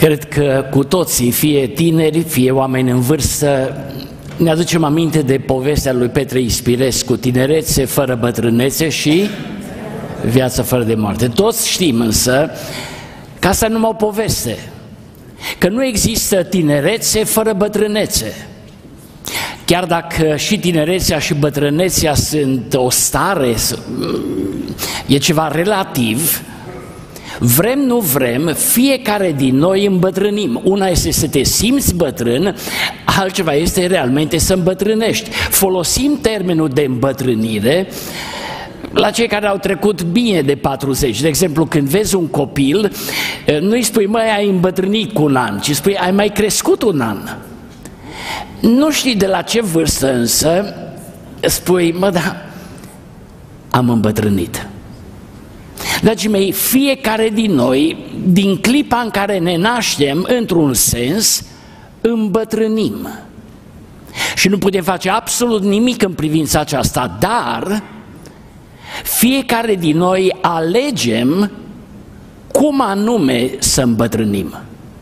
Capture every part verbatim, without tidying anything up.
Cred că cu toții, fie tineri, fie oameni în vârstă, ne aducem aminte de povestea lui Petre Ispirescu, tinerețe fără bătrânețe și viață fără de moarte. Toți știm însă că asta nu numai o poveste, că nu există tinerețe fără bătrânețe. Chiar dacă și tinerețea și bătrânețea sunt o stare, e ceva relativ, vrem, nu vrem, fiecare din noi îmbătrânim. Una este să te simți bătrân, altceva este realmente să îmbătrânești. Folosim termenul de îmbătrânire la cei care au trecut bine de patruzeci. De exemplu, când vezi un copil, nu-i spui, măi, ai îmbătrânit cu un an, ci spui, ai mai crescut un an. Nu știi de la ce vârstă însă spui, mă, da, am îmbătrânit. Dragii mei, fiecare din noi, din clipa în care ne naștem, într-un sens, îmbătrânim. Și nu putem face absolut nimic în privința aceasta, dar fiecare din noi alegem cum anume să îmbătrânim.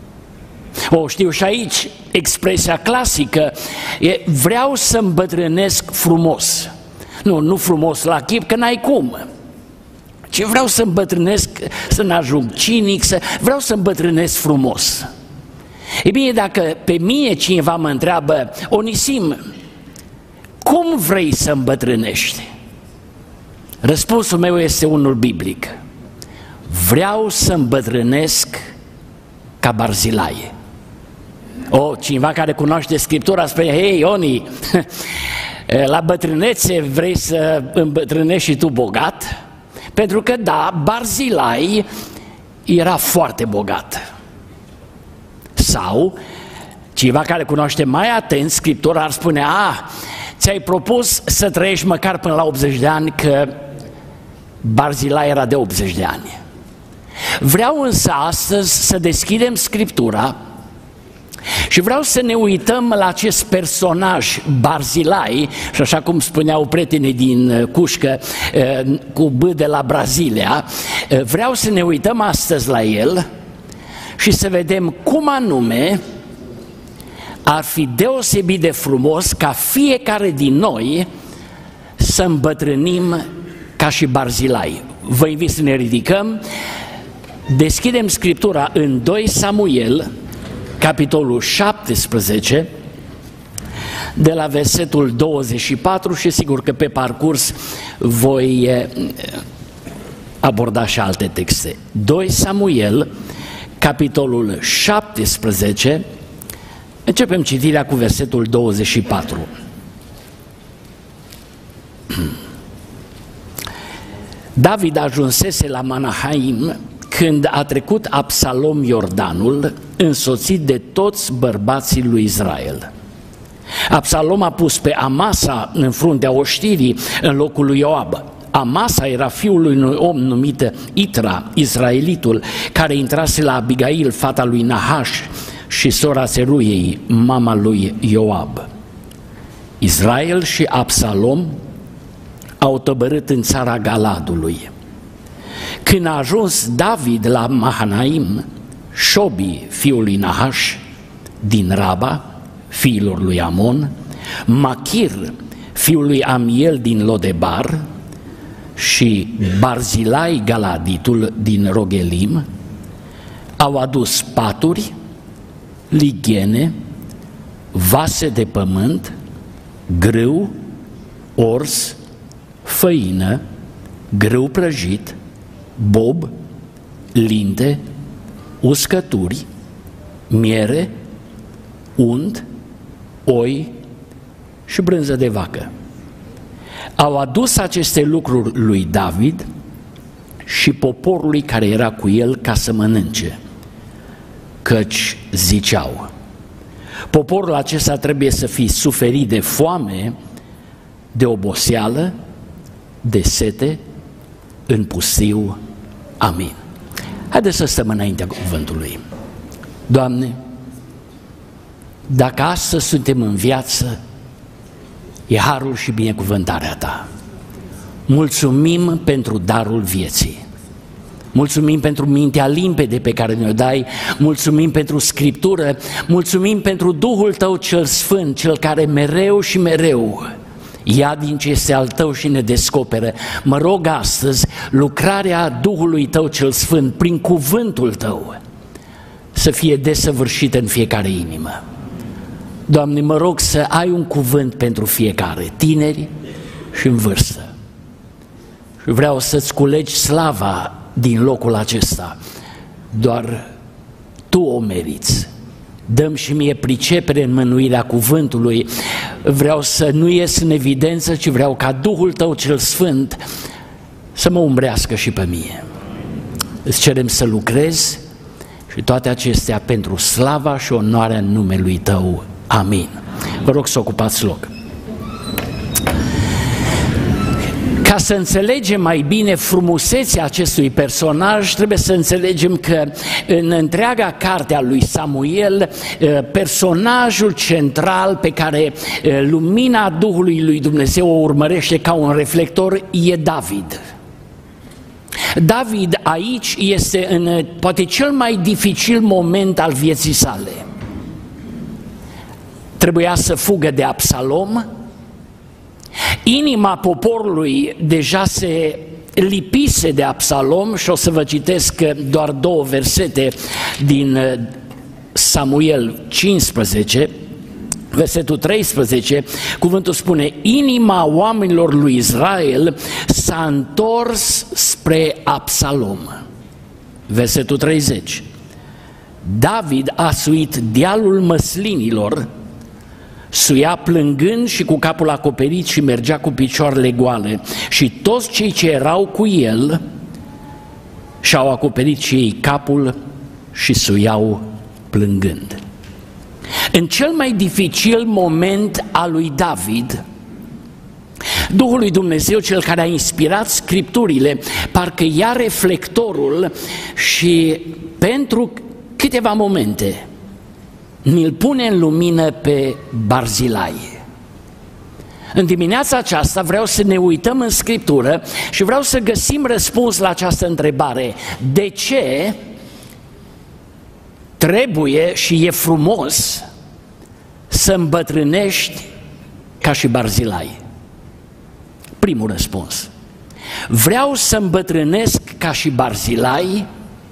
O, știu și aici expresia clasică, e, vreau să îmbătrânesc frumos. Nu, nu frumos la chip, că n-ai cum. Ce vreau să îmbătrânesc, să n-ajung cinic, să... vreau să îmbătrânesc frumos. E bine, dacă pe mine cineva mă întreabă, Onisim, cum vrei să îmbătrânești? Răspunsul meu este unul biblic. Vreau să îmbătrânesc ca Barzilaie. O, cineva care cunoaște Scriptura spune, hei, Oni, la bătrânețe vrei să îmbătrânești și tu bogat? Pentru că, da, Barzilai era foarte bogat. Sau, cineva care cunoaște mai atent Scriptura ar spune, a, ți-ai propus să trăiești măcar până la optzeci de ani, că Barzilai era de optzeci de ani. Vreau însă astăzi să deschidem Scriptura și vreau să ne uităm la acest personaj, Barzilai, și așa cum spuneau prietenii din Cușcă, cu B de la Brazilia, vreau să ne uităm astăzi la el și să vedem cum anume ar fi deosebit de frumos ca fiecare din noi să îmbătrânim ca și Barzilai. Vă invit să ne ridicăm, deschidem Scriptura în doi Samuel, capitolul șaptesprezece, de la versetul douăzeci și patru și sigur că pe parcurs voi aborda și alte texte. doi Samuel, capitolul șaptesprezece, începem citirea cu versetul douăzeci și patru. David ajunsese la Manahaim când a trecut Absalom Iordanul, însoțit de toți bărbații lui Israel. Absalom a pus pe Amasa în fruntea oștirii în locul lui Ioab. Amasa era fiul unui om numit Itra, Israelitul, care intrase la Abigail, fata lui Nahaș, și sora Seruiei, mama lui Ioab. Israel și Absalom au tăbărât în țara Galadului. Când a ajuns David la Mahanaim, Șobi, fiul lui Nahaș, din Raba, fiilor lui Amon, Machir, fiul lui Amiel din Lodebar și Barzilai Galaditul din Rogelim, au adus paturi, lighene, vase de pământ, grâu, ors, făină, grâu prăjit, bob, linte, uscături, miere, unt, oi și brânză de vacă. Au adus aceste lucruri lui David și poporului care era cu el ca să mănânce, căci ziceau, poporul acesta trebuie să fie suferit de foame, de oboseală, de sete, în pustiu. Amin. Haideți să stăm înaintea cuvântului. Doamne, dacă astăzi suntem în viață, e harul și binecuvântarea Ta. Mulțumim pentru darul vieții. Mulțumim pentru mintea limpede pe care ne-o dai, mulțumim pentru Scriptură, mulțumim pentru Duhul Tău cel Sfânt, Cel care mereu și mereu ia din ce este al Tău și ne descoperă. Mă rog astăzi, lucrarea Duhului Tău cel Sfânt prin cuvântul Tău să fie desăvârșită în fiecare inimă. Doamne, mă rog să ai un cuvânt pentru fiecare, tineri și în vârstă. Și vreau să-ți culegi slava din locul acesta. Doar Tu o meriți. Dă-mi și mie pricepere în mânuirea cuvântului. Vreau să nu ies în evidență, ci vreau ca Duhul Tău cel Sfânt să mă umbrească și pe mine. Îți cerem să lucrezi și toate acestea pentru slava și onoarea numelui Tău. Amin. Vă rog să ocupați loc. Ca să înțelegem mai bine frumusețea acestui personaj, trebuie să înțelegem că în întreaga carte a lui Samuel, personajul central pe care lumina Duhului lui Dumnezeu o urmărește ca un reflector e David. David aici este în poate cel mai dificil moment al vieții sale. Trebuia să fugă de Absalom. Inima poporului deja se lipise de Absalom și o să vă citesc doar două versete din Samuel cincisprezece, versetul treisprezece, cuvântul spune: inima oamenilor lui Israel s-a întors spre Absalom. Versetul treizeci, David a suit dealul măslinilor, suia plângând și cu capul acoperit și mergea cu picioarele goale, și toți cei ce erau cu el și-au acoperit și ei capul și suiau plângând. În cel mai dificil moment al lui David, Duhul lui Dumnezeu, Cel care a inspirat Scripturile, parcă ia reflectorul și pentru câteva momente ni-l pune în lumină pe Barzilai. În dimineața aceasta vreau să ne uităm în Scriptură și vreau să găsim răspuns la această întrebare: de ce trebuie și e frumos să îmbătrânești ca și Barzilai? Primul răspuns: vreau să îmbătrânesc ca și Barzilai,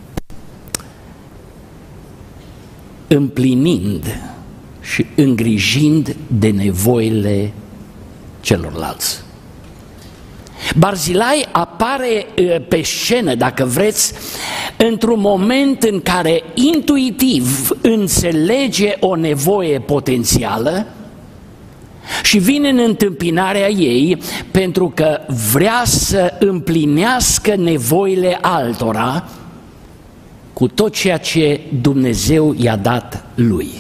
împlinind și îngrijind de nevoile celorlalți. Barzilai apare pe scenă, dacă vreți, într-un moment în care intuitiv înțelege o nevoie potențială și vine în întâmpinarea ei pentru că vrea să împlinească nevoile altora cu tot ceea ce Dumnezeu i-a dat lui.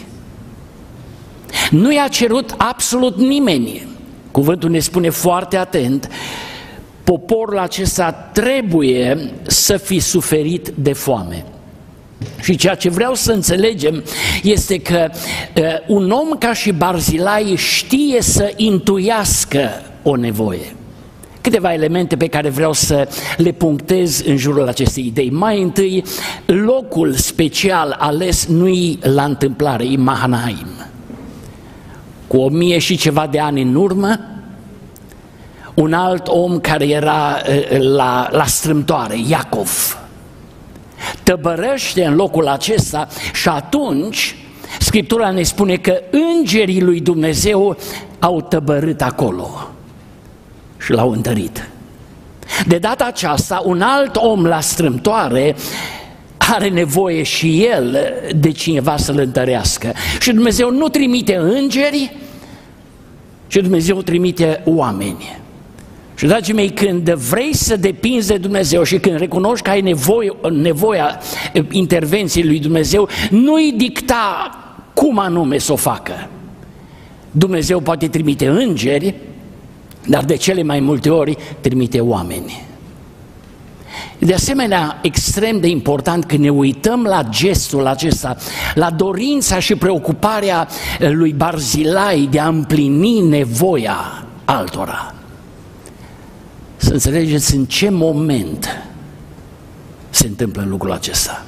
Nu i-a cerut absolut nimeni. Cuvântul ne spune foarte atent: poporul acesta trebuie să fi suferit de foame. Și ceea ce vreau să înțelegem este că uh, un om ca și Barzilai știe să intuiască o nevoie. Câteva elemente pe care vreau să le punctez în jurul acestei idei. Mai întâi, locul special ales nu-i la întâmplare, e Mahanaim. Cu o mie și ceva de ani în urmă, un alt om care era la, la strâmtoare, Iacov, tăbărăște în locul acesta și atunci Scriptura ne spune că îngerii lui Dumnezeu au tăbărât acolo și l-au întărit. De data aceasta, un alt om la strâmtoare are nevoie și el de cineva să-l întărească. Și Dumnezeu nu trimite îngeri, ci Dumnezeu trimite oameni. Și, dragii mei, când vrei să depinzi de Dumnezeu și când recunoști că ai nevoie, nevoia intervenției lui Dumnezeu, nu-i dicta cum anume să o facă. Dumnezeu poate trimite îngeri, dar de cele mai multe ori trimite oameni. De asemenea, extrem de important când ne uităm la gestul acesta, la dorința și preocuparea lui Barzilai de a împlini nevoia altora. Să înțelegeți în ce moment se întâmplă lucrul acesta.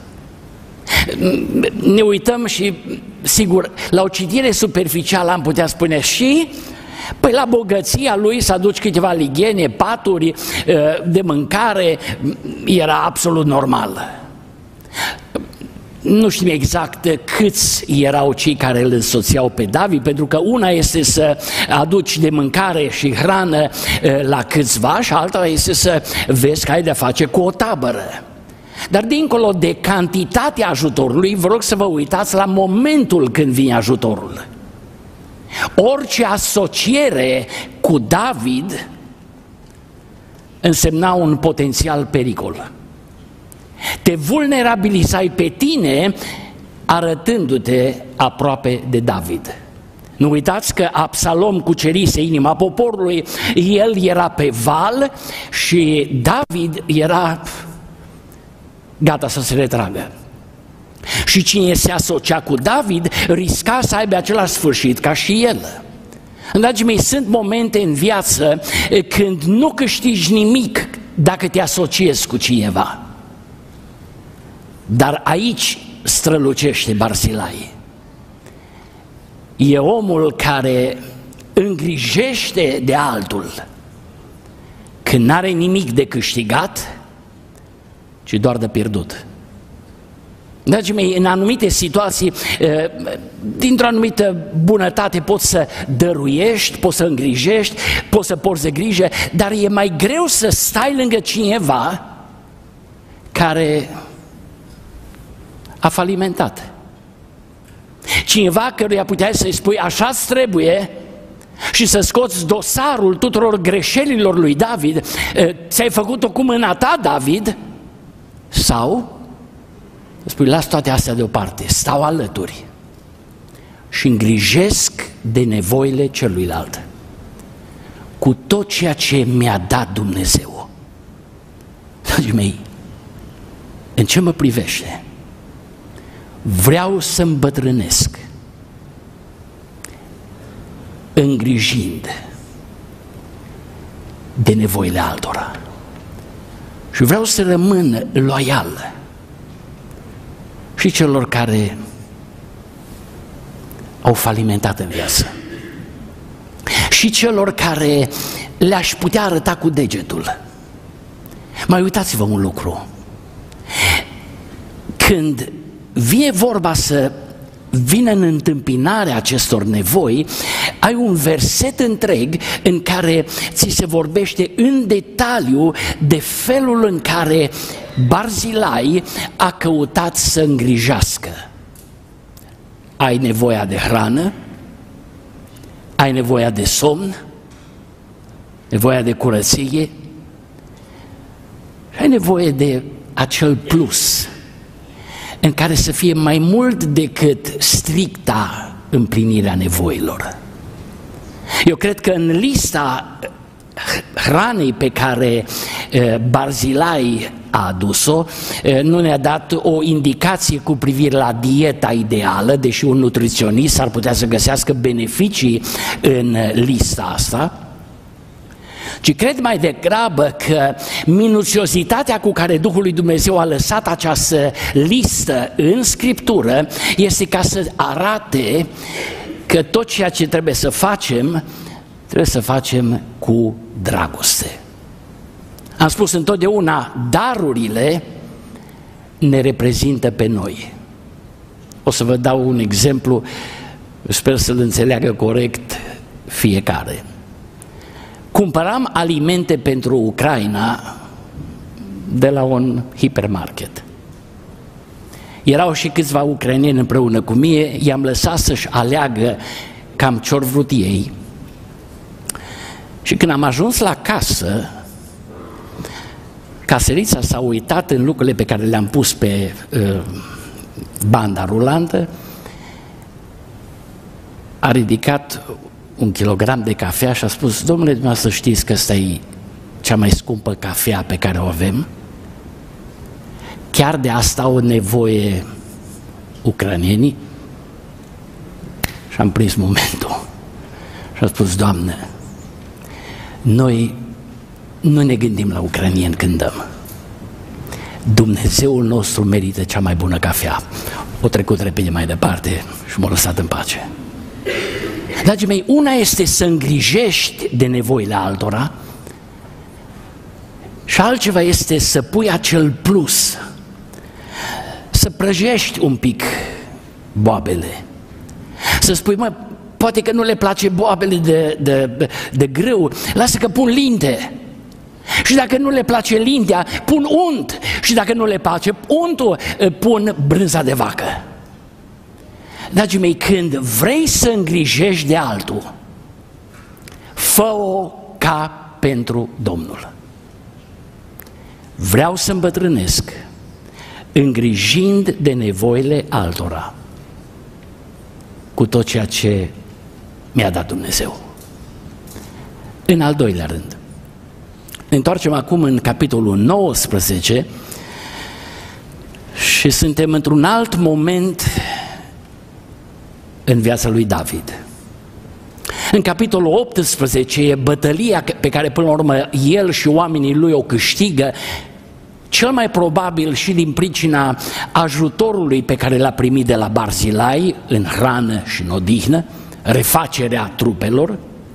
Ne uităm și, sigur, la o citire superficială am putea spune și, păi la bogăția lui să aduci câteva lighene, paturi de mâncare, era absolut normal. Nu știm exact câți erau cei care îl însoțeau pe David, pentru că una este să aduci de mâncare și hrană la câțiva și alta este să vezi că ai de-a face cu o tabără. Dar dincolo de cantitatea ajutorului, vă rog să vă uitați la momentul când vine ajutorul. Orice asociere cu David însemna un potențial pericol. Te vulnerabilizai pe tine arătându-te aproape de David. Nu uitați că Absalom cucerise inima poporului, el era pe val și David era gata să se retragă. Și cine se asocia cu David risca să aibă același sfârșit ca și el. Dragii mei, sunt momente în viață când nu câștigi nimic dacă te asociezi cu cineva. Dar aici strălucește Barzilai. E omul care îngrijește de altul când n-are nimic de câștigat, ci doar de pierdut. Dragii mei, în anumite situații, dintr-o anumită bunătate poți să dăruiești, poți să îngrijești, poți să porți de grijă, dar e mai greu să stai lângă cineva care a falimentat. Cineva căruia puteai să-i spui așa-ți trebuie și să scoți dosarul tuturor greșelilor lui David, ți-ai făcut-o cu mâna ta, David? Sau spui, las toate astea deoparte, stau alături și îngrijesc de nevoile celuilalt cu tot ceea ce mi-a dat Dumnezeu. Dragii mei, în ce mă privește, vreau să îmbătrânesc îngrijind de nevoile altora și vreau să rămân loial și celor care au falimentat în viață și celor care le-aș putea arăta cu degetul. Mai uitați-vă un lucru. Când vine vorba să vină în întâmpinarea acestor nevoi, ai un verset întreg în care ți se vorbește în detaliu de felul în care Barzilai a căutat să îngrijească. Ai nevoia de hrană, ai nevoia de somn, nevoia de curăție, ai nevoie de acel plus în care să fie mai mult decât stricta împlinirea nevoilor. Eu cred că în lista hranei pe care Barzilai a adus-o, nu ne-a dat o indicație cu privire la dieta ideală, deși un nutriționist ar putea să găsească beneficii în lista asta, ci cred mai degrabă că minuțiozitatea cu care Duhul lui Dumnezeu a lăsat această listă în Scriptură este ca să arate că tot ceea ce trebuie să facem, trebuie să facem cu dragoste. Am spus întotdeauna, darurile ne reprezintă pe noi. O să vă dau un exemplu, sper să-l înțeleagă corect fiecare. Cumpăram alimente pentru Ucraina de la un hipermarket. Erau și câțiva ucraineni împreună cu mine, i-am lăsat să-și aleagă cam ce-or vrut ei. Și când am ajuns la casă, caserița s-a uitat în lucrurile pe care le-am pus pe uh, banda rulantă, a ridicat un kilogram de cafea și a spus: domnule, dumneavoastră știți că asta e cea mai scumpă cafea pe care o avem? Chiar de asta au nevoie ucrainenii? Și am prins momentul și am spus: Doamnă, noi nu ne gândim la ucrainieni când dăm. Dumnezeul nostru merită cea mai bună cafea. O trecut repede mai departe și m-a lăsat în pace. Dragii mei, una este să îngrijești de nevoile altora și altceva este să pui acel plus, să prăjești un pic boabele, să spui, mă, poate că nu le place boabele de, de, de grâu, lasă că pun linte. Și dacă nu le place lintea, pun unt. Și dacă nu le place untul, pun brânza de vacă. Dragii mei, când vrei să îngrijești de altul, fă-o ca pentru Domnul. Vreau să îmbătrânesc îngrijind de nevoile altora cu tot ceea ce mi-a dat Dumnezeu. În al doilea rând, ne întoarcem acum în capitolul nouăsprezece și suntem într-un alt moment în viața lui David. În capitolul optsprezece e bătălia pe care până la urmă el și oamenii lui o câștigă, cel mai probabil și din pricina ajutorului pe care l-a primit de la Barzilai în hrană și în odihnă, refacerea trupelor.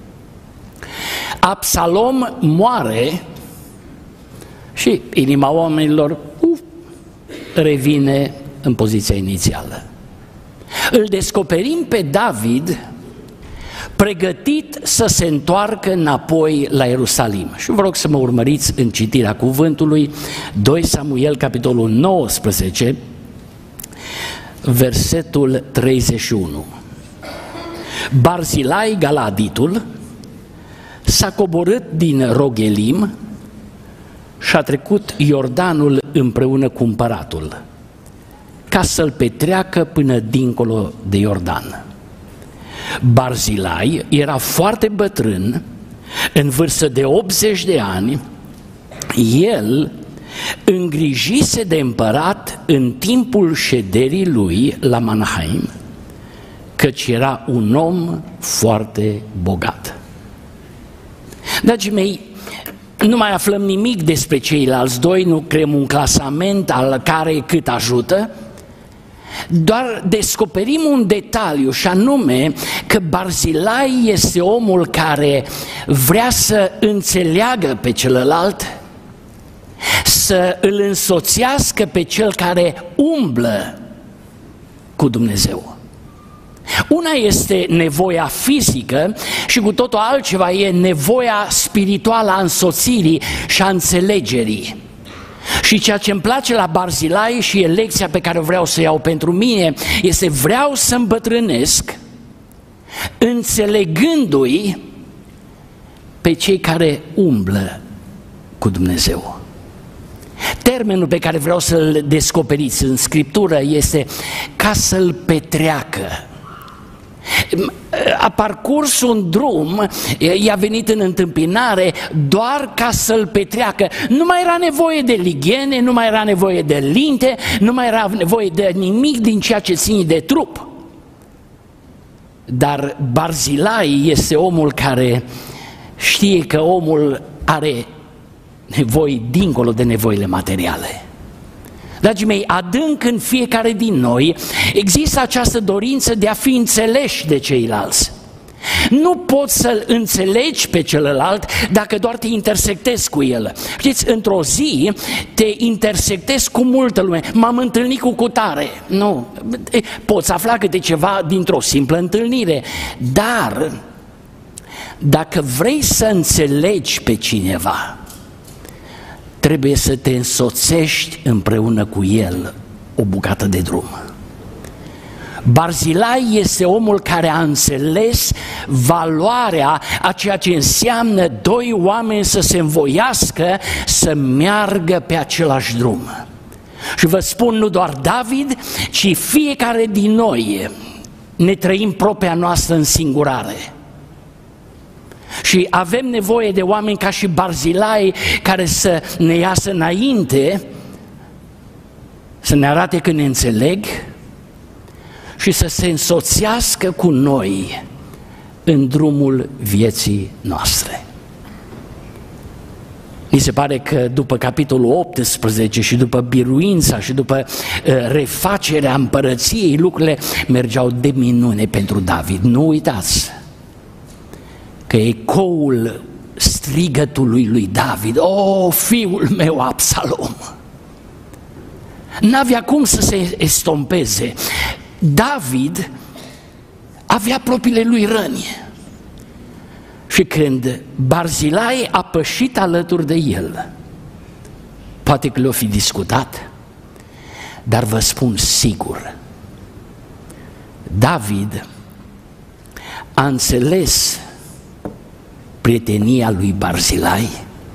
Absalom moare și inima oamenilor uf, revine în poziția inițială. Îl descoperim pe David pregătit să se întoarcă înapoi la Ierusalim. Și vă rog să mă urmăriți în citirea cuvântului, doi Samuel, capitolul nouăsprezece, versetul treizeci și unu. Barzilai Galaditul s-a coborât din Rogelim și a trecut Iordanul împreună cu împăratul, ca să-l petreacă până dincolo de Iordan. Barzilai era foarte bătrân, în vârstă de optzeci de ani. El îngrijise de împărat în timpul șederii lui la Manahaim, căci era un om foarte bogat. Dragii mei, nu mai aflăm nimic despre ceilalți doi, nu creăm un clasament al care cât ajută, doar descoperim un detaliu și anume că Barzilai este omul care vrea să înțeleagă pe celălalt, să îl însoțească pe cel care umblă cu Dumnezeu. Una este nevoia fizică și cu totul altceva e nevoia spirituală a însoțirii și a înțelegerii. Și ceea ce îmi place la Barzilai și e lecția pe care vreau să iau pentru mine este vreau să îmbătrânesc înțelegându-i pe cei care umblă cu Dumnezeu. Termenul pe care vreau să-l descoperiți în Scriptură este ca să-l petreacă. A parcurs un drum, i-a venit în întâmpinare doar ca să-l petreacă. Nu mai era nevoie de lighene, nu mai era nevoie de linte, nu mai era nevoie de nimic din ceea ce ține de trup. Dar Barzilai este omul care știe că omul are nevoi dincolo de nevoile materiale. Dragii mei, adânc în fiecare din noi există această dorință de a fi înțeleși de ceilalți. Nu poți să-l înțelegi pe celălalt dacă doar te intersectezi cu el. Știți, într-o zi te intersectezi cu multă lume. M-am întâlnit cu cutare. Nu, poți afla câte ceva dintr-o simplă întâlnire. Dar dacă vrei să înțelegi pe cineva, trebuie să te însoțești împreună cu el o bucată de drum. Barzilai este omul care a înțeles valoarea a ceea ce înseamnă doi oameni să se învoiască să meargă pe același drum. Și vă spun, nu doar David, ci fiecare din noi ne trăim propria noastră însingurare. Și avem nevoie de oameni ca și Barzilai care să ne iasă înainte, să ne arate că ne înțeleg și să se însoțească cu noi în drumul vieții noastre. Mi se pare că după capitolul optsprezece și după biruința și după uh, refacerea împărăției, lucrurile mergeau de minune pentru David. Nu uitați că ecoul strigătului lui David, o, fiul meu Absalom, n-avea cum să se estompeze. David avea propriile lui răni. Și când Barzilai a pășit alături de el, poate că le-o fi discutat, dar vă spun sigur, David a înțeles prietenia lui Barzilai,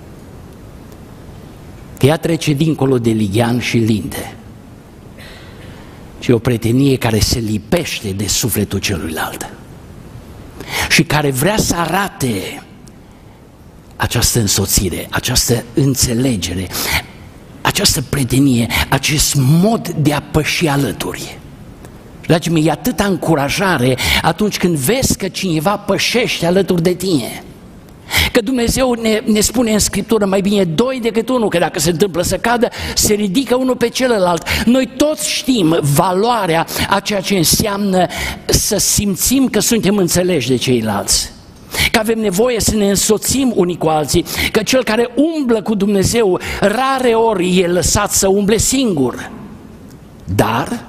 că ea trece dincolo de lighean și linde, ci o prietenie care se lipește de sufletul celuilalt și care vrea să arate această însoțire, această înțelegere, această prietenie, acest mod de a păși alături. Dragii mei, e atâta încurajare atunci când vezi că cineva pășește alături de tine. Că Dumnezeu ne, ne spune în Scriptură mai bine doi decât unul, că dacă se întâmplă să cadă, se ridică unul pe celălalt. Noi toți știm valoarea a ceea ce înseamnă să simțim că suntem înțeleși de ceilalți, că avem nevoie să ne însoțim unii cu alții, că cel care umblă cu Dumnezeu rare ori e lăsat să umble singur. Dar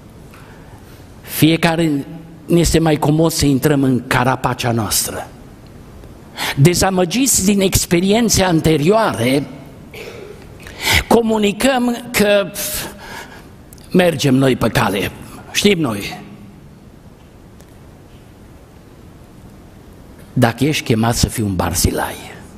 fiecare ne este mai comod să intrăm în carapacea noastră. Dezamăgiți din experiențe anterioare, comunicăm că pf, mergem noi pe cale, știm noi. Dacă ești chemat să fii un Barzilai,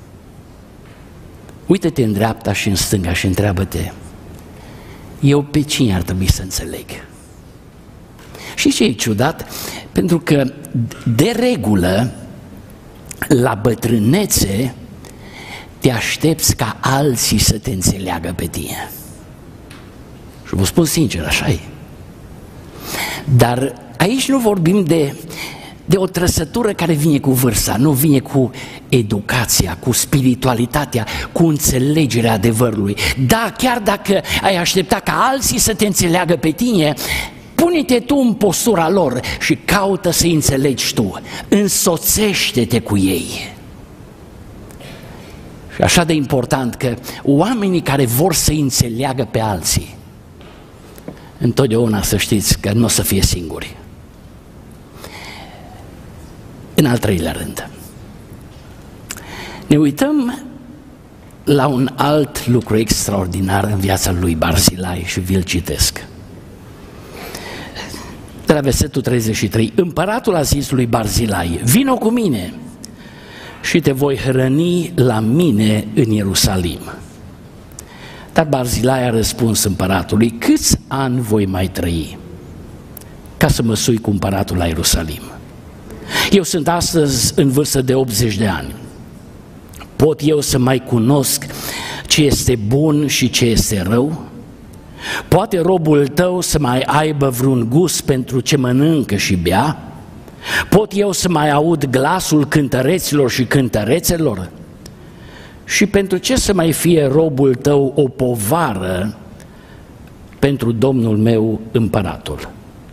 uită-te în dreapta și în stânga și întreabă-te, eu pe cine ar trebui să înțeleg? Și ce e ciudat? Pentru că de regulă la bătrânețe te aștepți ca alții să te înțeleagă pe tine. Și vă spun sincer, așa e. Dar aici nu vorbim de, de o trăsătură care vine cu vârsta, nu vine cu educația, cu spiritualitatea, cu înțelegerea adevărului. Da, chiar dacă ai aștepta ca alții să te înțeleagă pe tine, pune-te tu în postura lor și caută să înțelegi tu. Însoțește-te cu ei. Și așa de important că oamenii care vor să înțeleagă pe alții, întotdeauna să știți că nu o să fie singuri. În al treilea rând, ne uităm la un alt lucru extraordinar în viața lui Barzilai și vi-l citesc. De la versetul treizeci și trei, împăratul a zis lui Barzilai, vino cu mine și te voi hrăni la mine în Ierusalim. Dar Barzilai a răspuns împăratului, câți ani voi mai trăi ca să mă sui cu împăratul la Ierusalim? Eu sunt astăzi în vârstă de optzeci de ani. Pot eu să mai cunosc ce este bun și ce este rău? Poate robul tău să mai aibă vreun gust pentru ce mănâncă și bea? Pot eu să mai aud glasul cântăreților și cântărețelor? Și pentru ce să mai fie robul tău o povară pentru domnul meu împăratul?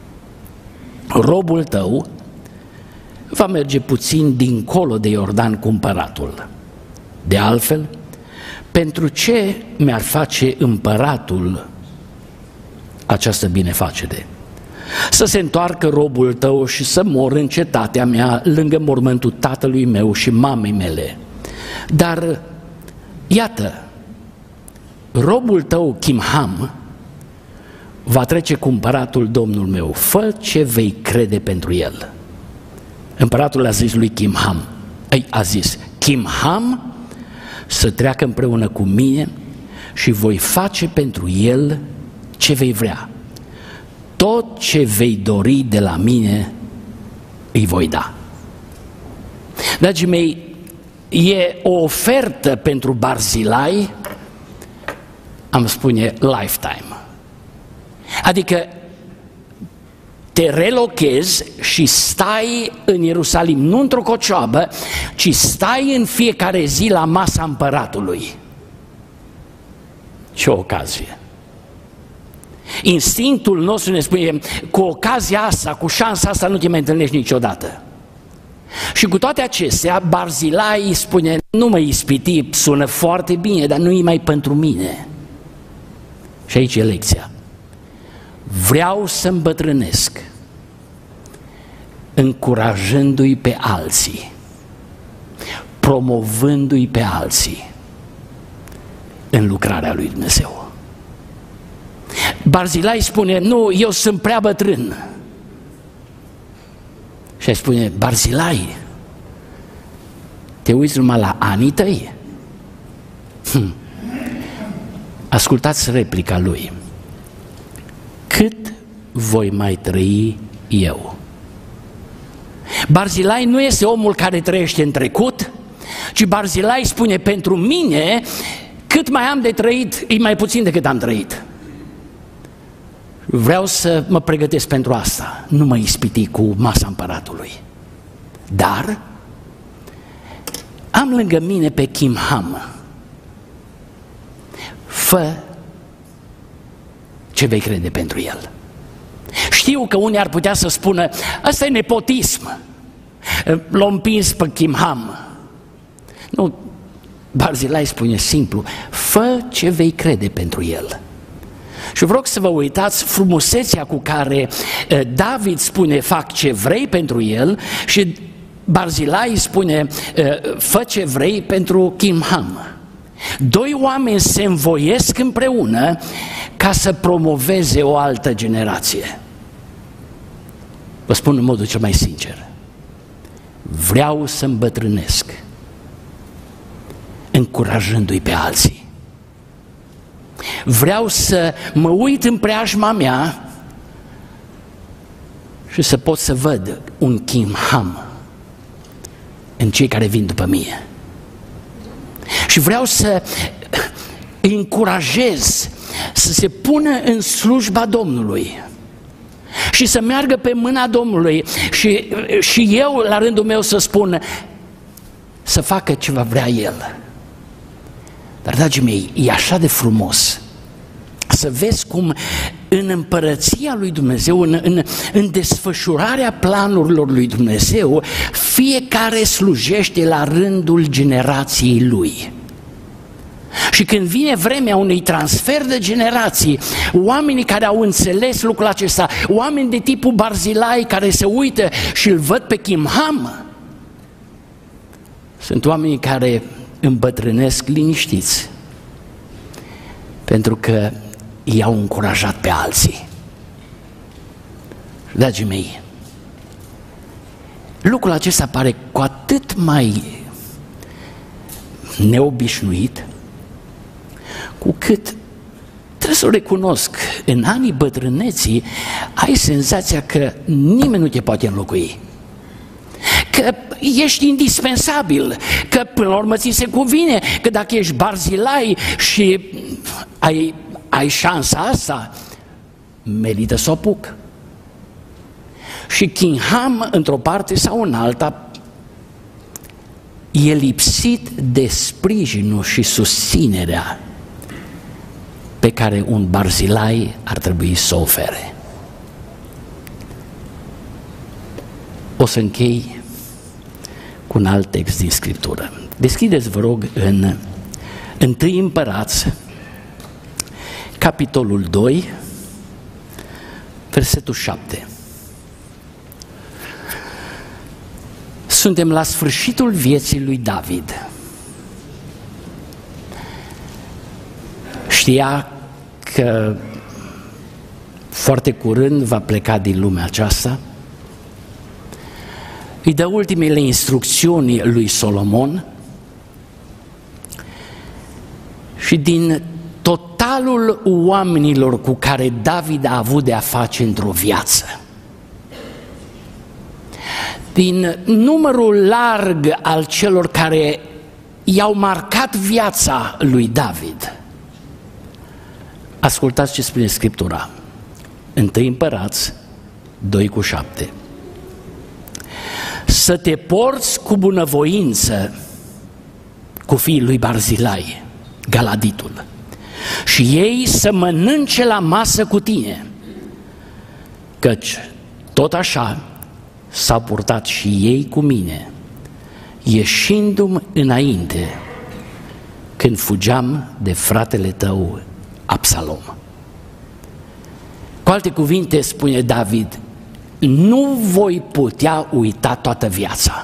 Robul tău va merge puțin dincolo de Iordan cu împăratul. De altfel, pentru ce mi-ar face împăratul această binefacere? Să se întoarcă robul tău și să mor în cetatea mea, lângă mormântul tatălui meu și mamei mele. Dar, iată, robul tău, Chimham, va trece cu împăratul domnul meu. Fă ce vei crede pentru el. Împăratul a zis lui Chimham, a zis, Chimham să treacă împreună cu mine și voi face pentru el ce vei vrea. Tot ce vei dori de la mine îi voi da. Dragii mei, e o ofertă pentru Barzilai, am spune lifetime. Adică te relochezi și stai în Ierusalim, nu într-o cocioabă, ci stai în fiecare zi la masa împăratului. Ce ocazie! Instinctul nostru ne spune, cu ocazia asta, cu șansa asta nu te mai întâlnești niciodată. Și cu toate acestea, Barzilai îi spune, nu mă ispiti, sună foarte bine, dar nu e mai pentru mine. Și aici e lecția. Vreau să îmbătrânesc, încurajându-i pe alții, promovându-i pe alții în lucrarea lui Dumnezeu. Barzilai spune, nu, eu sunt prea bătrân. Și îi spune, Barzilai, te uiți numai la anii tăi? Hm. Ascultați replica lui. Cât voi mai trăi eu? Barzilai nu este omul care trăiește în trecut, ci Barzilai spune, pentru mine, cât mai am de trăit, e mai puțin decât am trăit. Vreau să mă pregătesc pentru asta, nu mă ispiti cu masa împăratului. Dar am lângă mine pe Kimham. Fă ce vei crede pentru el. Știu că unii ar putea să spună, ăsta e nepotism, l-a împins pe Kimham. Nu, Barzilai spune simplu, fă ce vei crede pentru el. Și vreau să vă uitați frumusețea cu care David spune, fac ce vrei pentru el, și Barzilai spune, fă ce vrei pentru Kimham. Doi oameni se învoiesc împreună ca să promoveze o altă generație. Vă spun în modul cel mai sincer, vreau să îmbătrânesc, încurajându-i pe alții. Vreau să mă uit în preajma mea și să pot să văd un Kimham în cei care vin după mine. Și vreau să îi încurajez să se pună în slujba Domnului și să meargă pe mâna Domnului și, și eu la rândul meu să spun să facă ce va vrea El. Dar, dragii mei, e așa de frumos să vezi cum în împărăția lui Dumnezeu, în, în, în desfășurarea planurilor lui Dumnezeu, fiecare slujește la rândul generației lui. Și când vine vremea unui transfer de generații, oamenii care au înțeles lucrul acesta, oameni de tipul Barzilai care se uită și îl văd pe Kimham, sunt oamenii care îmbătrânesc liniștiți, pentru că i-au încurajat pe alții. Dragii mei, lucrul acesta pare cu atât mai neobișnuit, cu cât trebuie să o recunosc, în anii bătrâneții ai senzația că nimeni nu te poate înlocui, că ești indispensabil, că până la urmă ți se cuvine, că dacă ești Barzilai și ai, ai șansa asta, merită să o apuc. Și Kimham, într-o parte sau în alta, e lipsit de sprijinul și susținerea pe care un Barzilai ar trebui să o ofere. O să închei cu un alt text din Scriptură. Deschideți, vă rog, în Întâi Împărați, capitolul doi, versetul șapte. Suntem la sfârșitul vieții lui David. Știa că foarte curând va pleca din lumea aceasta. Îi dă ultimele instrucțiuni lui Solomon și din totalul oamenilor cu care David a avut de a face într-o viață, din numărul larg al celor care i-au marcat viața lui David, ascultați ce spune Scriptura. Întâi Împărați doi cu șapte. Să te porți cu bunăvoință cu fiii lui Barzilai, Galaditul, și ei să mănânce la masă cu tine, căci tot așa s-au purtat și ei cu mine, ieșindu-mi înainte când fugeam de fratele tău Absalom. Cu alte cuvinte spune David, nu voi putea uita toată viața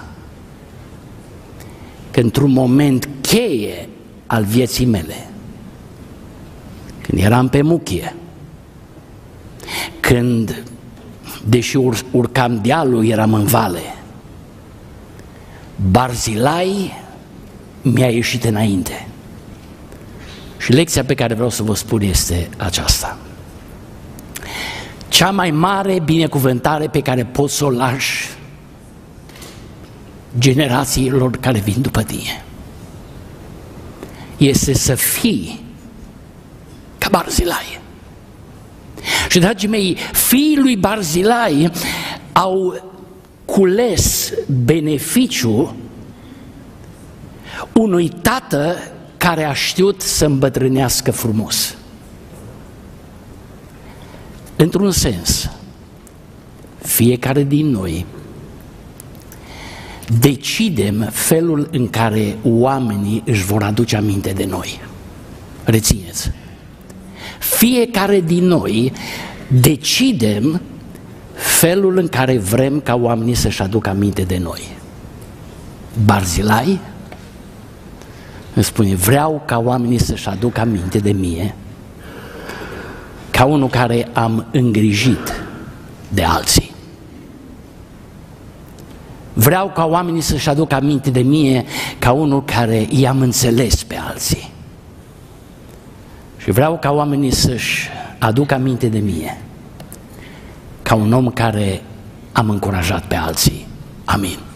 că într-un moment cheie al vieții mele, când eram pe muchie, când, deși ur urcam dealul, eram în vale, Barzilai mi-a ieșit înainte. Și lecția pe care vreau să vă spun este aceasta. Cea mai mare binecuvântare pe care poți să o lași generațiilor care vin după tine este să fii ca Barzilai. Și, dragii mei, fiii lui Barzilai au cules beneficiul unui tată care a știut să îmbătrânească frumos. Într-un sens, fiecare din noi decidem felul în care oamenii își vor aduce aminte de noi. Rețineți! Fiecare din noi decidem felul în care vrem ca oamenii să-și aducă aminte de noi. Barzilai îmi spune, vreau ca oamenii să-și aducă aminte de mine ca unul care am îngrijit de alții. Vreau ca oamenii să-și aducă aminte de mine ca unul care i-am înțeles pe alții. Și vreau ca oamenii să-și aducă aminte de mine ca un om care am încurajat pe alții. Amin.